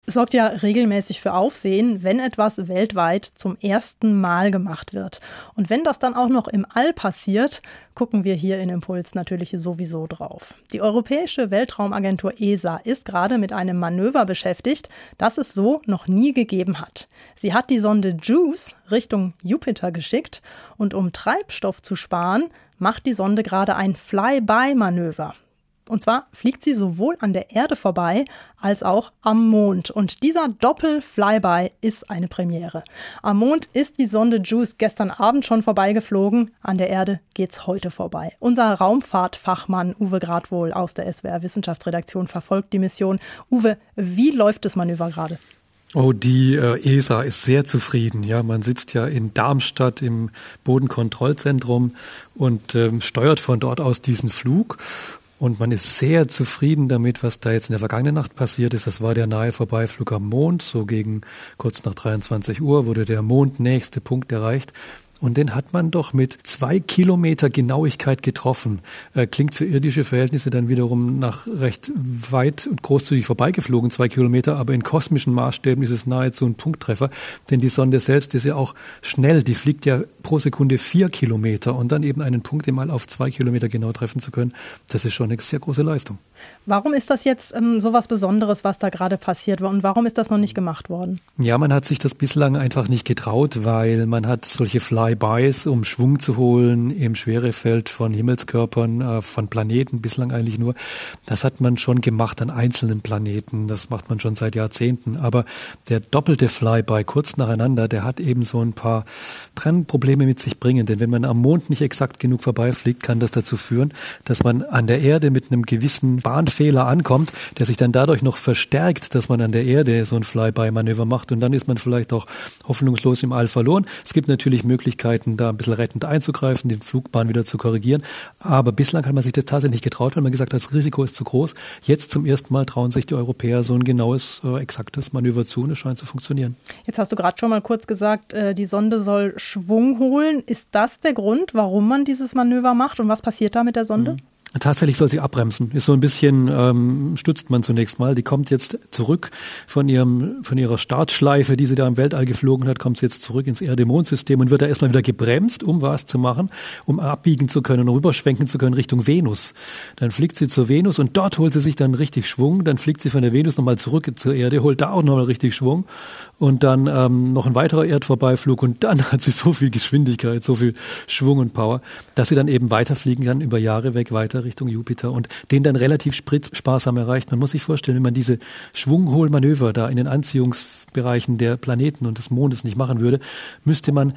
Es sorgt ja regelmäßig für Aufsehen, wenn etwas weltweit zum ersten Mal gemacht wird. Und wenn das dann auch noch im All passiert, gucken wir hier in Impuls natürlich sowieso drauf. Die Europäische Weltraumagentur ESA ist gerade mit einem Manöver beschäftigt, das es so noch nie gegeben hat. Sie hat die Sonde JUICE Richtung Jupiter geschickt und um Treibstoff zu sparen, macht die Sonde gerade ein Fly-by-Manöver. Und zwar fliegt sie sowohl an der Erde vorbei als auch am Mond. Und dieser Doppel-Flyby ist eine Premiere. Am Mond ist die Sonde JUICE gestern Abend schon vorbeigeflogen. An der Erde geht's heute vorbei. Unser Raumfahrtfachmann Uwe Gradwohl aus der SWR Wissenschaftsredaktion verfolgt die Mission. Uwe, wie läuft das Manöver gerade? Oh, die ESA ist sehr zufrieden. Ja, man sitzt ja in Darmstadt im Bodenkontrollzentrum und steuert von dort aus diesen Flug. Und man ist sehr zufrieden damit, was da jetzt in der vergangenen Nacht passiert ist. Das war der nahe Vorbeiflug am Mond. So gegen kurz nach 23 Uhr wurde der mondnächste Punkt erreicht. Und den hat man doch mit 2 Kilometer Genauigkeit getroffen. Klingt für irdische Verhältnisse dann wiederum nach recht weit und großzügig vorbeigeflogen, 2 Kilometer. Aber in kosmischen Maßstäben ist es nahezu ein Punkttreffer. Denn die Sonde selbst ist ja auch schnell. Die fliegt ja pro Sekunde 4 Kilometer. Und dann eben einen Punkt mal auf 2 Kilometer genau treffen zu können, das ist schon eine sehr große Leistung. Warum ist das jetzt so was Besonderes, was da gerade passiert war? Und warum ist das noch nicht gemacht worden? Ja, man hat sich das bislang einfach nicht getraut, weil man hat solche Flybys, um Schwung zu holen im Schwerefeld von Himmelskörpern, von Planeten bislang eigentlich nur. Das hat man schon gemacht an einzelnen Planeten. Das macht man schon seit Jahrzehnten. Aber der doppelte Flyby kurz nacheinander, der hat eben so ein paar Probleme mit sich bringen. Denn wenn man am Mond nicht exakt genug vorbeifliegt, kann das dazu führen, dass man an der Erde mit einem gewissen Bahnfehler ankommt, der sich dann dadurch noch verstärkt, dass man an der Erde so ein Flyby-Manöver macht und dann ist man vielleicht auch hoffnungslos im All verloren. Es gibt natürlich Möglichkeiten, da ein bisschen rettend einzugreifen, die Flugbahn wieder zu korrigieren, aber bislang hat man sich das tatsächlich nicht getraut, weil man gesagt hat, das Risiko ist zu groß. Jetzt zum ersten Mal trauen sich die Europäer so ein genaues, exaktes Manöver zu und es scheint zu funktionieren. Jetzt hast du gerade schon mal kurz gesagt, die Sonde soll Schwung holen. Ist das der Grund, warum man dieses Manöver macht und was passiert da mit der Sonde? Tatsächlich soll sie abbremsen. Ist so ein bisschen, stützt man zunächst mal. Die kommt jetzt zurück von ihrer Startschleife, die sie da im Weltall geflogen hat, kommt sie jetzt zurück ins Erde-Mond-System und wird da erstmal wieder gebremst, um was zu machen, um abbiegen zu können, rüberschwenken zu können Richtung Venus. Dann fliegt sie zur Venus und dort holt sie sich dann richtig Schwung. Dann fliegt sie von der Venus nochmal zurück zur Erde, holt da auch nochmal richtig Schwung und dann noch ein weiterer Erdvorbeiflug und dann hat sie so viel Geschwindigkeit, so viel Schwung und Power, dass sie dann eben weiterfliegen kann, über Jahre weg weiter Richtung Jupiter und den dann relativ sparsam erreicht. Man muss sich vorstellen, wenn man diese Schwungholmanöver da in den Anziehungsbereichen der Planeten und des Mondes nicht machen würde, müsste man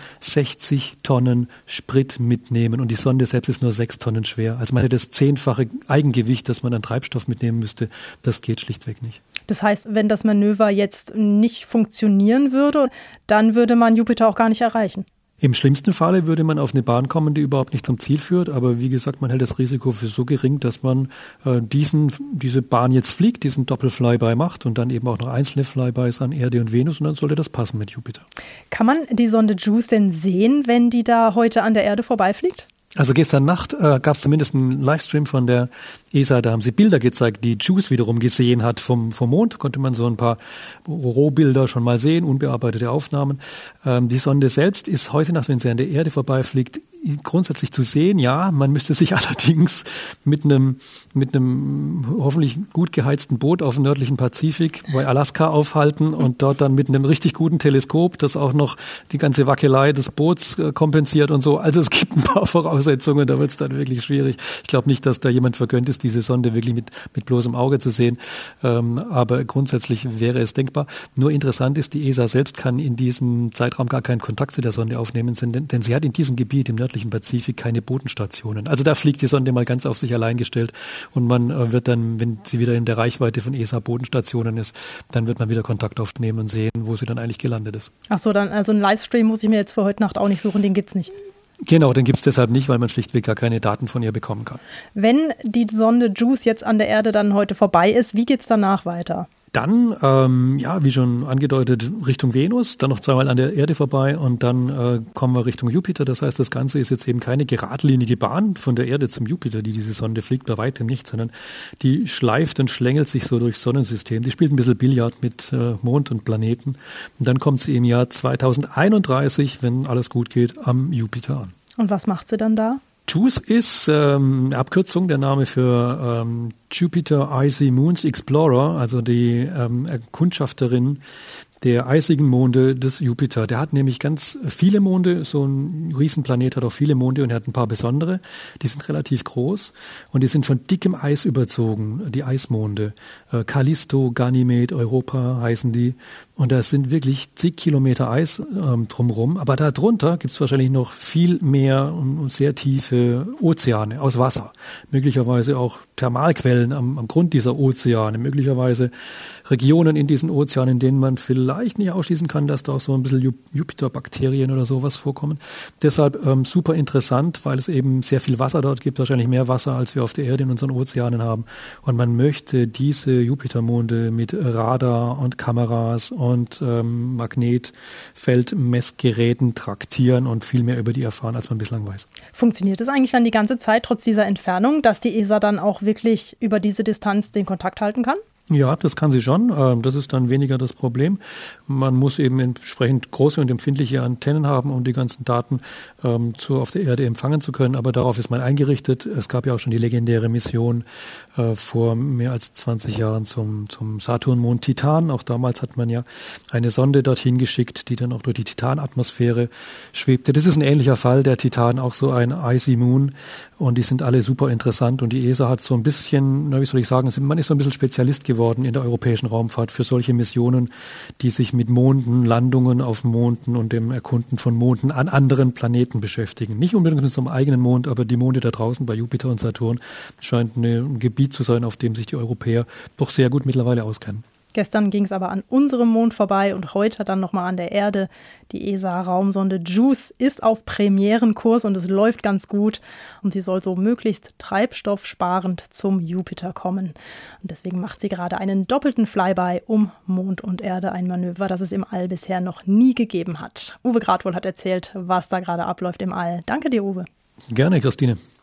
60 Tonnen Sprit mitnehmen und die Sonde selbst ist nur 6 Tonnen schwer. Also man hätte das 10-fache Eigengewicht, das man an Treibstoff mitnehmen müsste. Das geht schlichtweg nicht. Das heißt, wenn das Manöver jetzt nicht funktionieren würde, dann würde man Jupiter auch gar nicht erreichen. Im schlimmsten Falle würde man auf eine Bahn kommen, die überhaupt nicht zum Ziel führt. Aber wie gesagt, man hält das Risiko für so gering, dass man diese Bahn jetzt fliegt, diesen Doppel-Flyby macht und dann eben auch noch einzelne Flybys an Erde und Venus und dann sollte das passen mit Jupiter. Kann man die Sonde JUICE denn sehen, wenn die da heute an der Erde vorbeifliegt? Also gestern Nacht gab es zumindest einen Livestream von der ESA, da haben sie Bilder gezeigt, die JUICE wiederum gesehen hat vom Mond. Konnte man so ein paar Rohbilder schon mal sehen, unbearbeitete Aufnahmen. Die Sonde selbst ist heute Nacht, wenn sie an der Erde vorbeifliegt, grundsätzlich zu sehen. Ja, man müsste sich allerdings mit einem hoffentlich gut geheizten Boot auf dem nördlichen Pazifik bei Alaska aufhalten und dort dann mit einem richtig guten Teleskop, das auch noch die ganze Wackelei des Boots kompensiert und so. Also es gibt ein paar Voraussetzungen, da wird es dann wirklich schwierig. Ich glaube nicht, dass da jemand vergönnt ist, diese Sonde wirklich mit bloßem Auge zu sehen. Aber grundsätzlich wäre es denkbar. Nur interessant ist, die ESA selbst kann in diesem Zeitraum gar keinen Kontakt zu der Sonde aufnehmen, denn sie hat in diesem Gebiet im nördlichen Pazifik keine Bodenstationen. Also da fliegt die Sonde mal ganz auf sich allein gestellt und man wird dann, wenn sie wieder in der Reichweite von ESA-Bodenstationen ist, dann wird man wieder Kontakt aufnehmen und sehen, wo sie dann eigentlich gelandet ist. Ach so, dann also einen Livestream muss ich mir jetzt für heute Nacht auch nicht suchen, den gibt's nicht. Genau, den gibt es deshalb nicht, weil man schlichtweg gar keine Daten von ihr bekommen kann. Wenn die Sonde JUICE jetzt an der Erde dann heute vorbei ist, wie geht's danach weiter? Dann, wie schon angedeutet, Richtung Venus, dann noch zweimal an der Erde vorbei und dann kommen wir Richtung Jupiter. Das heißt, das Ganze ist jetzt eben keine geradlinige Bahn von der Erde zum Jupiter, die diese Sonde fliegt, bei weitem nicht, sondern die schleift und schlängelt sich so durchs Sonnensystem. Die spielt ein bisschen Billard mit Mond und Planeten. Und dann kommt sie im Jahr 2031, wenn alles gut geht, am Jupiter an. Und was macht sie dann da? JUICE ist eine Abkürzung, der Name für Jupiter Icy Moons Explorer, also die Erkundschafterin der eisigen Monde des Jupiter. Der hat nämlich ganz viele Monde, so ein Riesenplanet hat auch viele Monde und er hat ein paar besondere. Die sind relativ groß und die sind von dickem Eis überzogen, die Eismonde. Callisto, Ganymed, Europa heißen die. Und da sind wirklich zig Kilometer Eis drumherum. Aber darunter gibt es wahrscheinlich noch viel mehr und sehr tiefe Ozeane aus Wasser. Möglicherweise auch Thermalquellen am Grund dieser Ozeane. Möglicherweise Regionen in diesen Ozeanen, in denen man vielleicht nicht ausschließen kann, dass da auch so ein bisschen Jupiterbakterien oder sowas vorkommen. Deshalb super interessant, weil es eben sehr viel Wasser dort gibt. Wahrscheinlich mehr Wasser, als wir auf der Erde in unseren Ozeanen haben. Und man möchte diese Jupitermonde mit Radar und Kameras und Magnetfeldmessgeräten traktieren und viel mehr über die erfahren, als man bislang weiß. Funktioniert es eigentlich dann die ganze Zeit, trotz dieser Entfernung, dass die ESA dann auch wirklich über diese Distanz den Kontakt halten kann? Ja, das kann sie schon. Das ist dann weniger das Problem. Man muss eben entsprechend große und empfindliche Antennen haben, um die ganzen Daten auf der Erde empfangen zu können. Aber darauf ist man eingerichtet. Es gab ja auch schon die legendäre Mission vor mehr als 20 Jahren zum Saturnmond Titan. Auch damals hat man ja eine Sonde dorthin geschickt, die dann auch durch die Titanatmosphäre schwebte. Das ist ein ähnlicher Fall. Der Titan, auch so ein Icy Moon. Und die sind alle super interessant. Und die ESA hat so ein bisschen, man ist so ein bisschen Spezialist geworden in der europäischen Raumfahrt für solche Missionen, die sich mit Monden, Landungen auf Monden und dem Erkunden von Monden an anderen Planeten beschäftigen. Nicht unbedingt mit unserem eigenen Mond, aber die Monde da draußen bei Jupiter und Saturn scheint ein Gebiet zu sein, auf dem sich die Europäer doch sehr gut mittlerweile auskennen. Gestern ging es aber an unserem Mond vorbei und heute dann nochmal an der Erde. Die ESA-Raumsonde JUICE ist auf Premierenkurs und es läuft ganz gut. Und sie soll so möglichst treibstoffsparend zum Jupiter kommen. Und deswegen macht sie gerade einen doppelten Flyby um Mond und Erde, ein Manöver, das es im All bisher noch nie gegeben hat. Uwe Gradwohl hat erzählt, was da gerade abläuft im All. Danke dir, Uwe. Gerne, Christine.